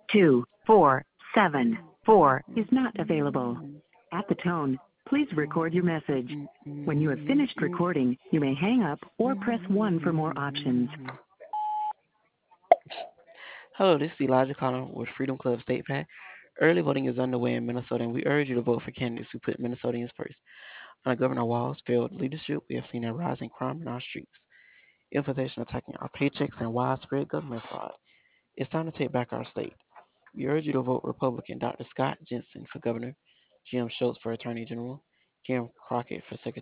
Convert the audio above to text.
2474 is not available. At the tone, please record your message. When you have finished recording, you may hang up or press 1 for more options. Hello, this is Elijah Collin with Freedom Club State PAC. Early voting is underway in Minnesota, and we urge you to vote for candidates who put Minnesotans first. Under Governor Walz's failed leadership, we have seen a rise in crime in our streets, inflation attacking our paychecks, and widespread government fraud. It's time to take back our state. We urge you to vote Republican Dr. Scott Jensen for governor, Jim Schultz for attorney general, Jim Crockett for secretary